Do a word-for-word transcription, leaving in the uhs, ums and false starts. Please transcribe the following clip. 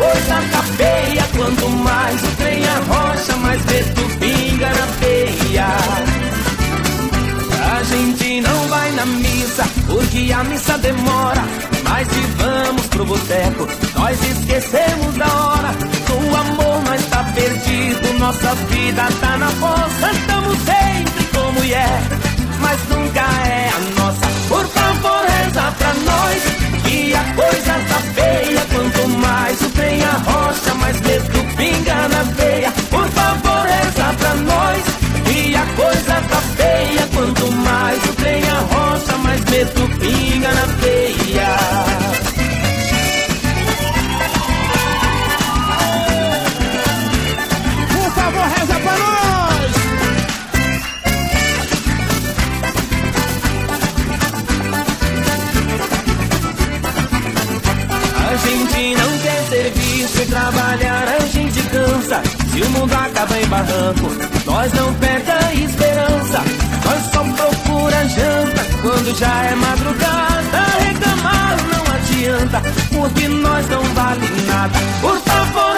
coisa tá feia. Quanto mais o trem arrocha, mais preto pinga na peia. A gente não vai na missa, porque a missa demora. Mas se vamos pro boteco, nós esquecemos da hora. O amor não está perdido, nossa vida tá na fossa. Estamos sempre com mulher, mas nunca é a nossa. Por favor, reza pra nós, que a coisa tá feia. Quanto mais o trem arrocha, mais medo pinga na veia. Por favor, reza pra nós, que a coisa tá feia. Quanto mais o trem arrocha, mais medo pinga na veia. Por favor, reza pra nós. A gente não quer serviço e trabalhar a gente cansa. Se o mundo acaba em barranco, nós não perde a esperança. Nós só procura janta quando já é madrugada. Reclamar não adianta, porque nós não vale nada. Por favor,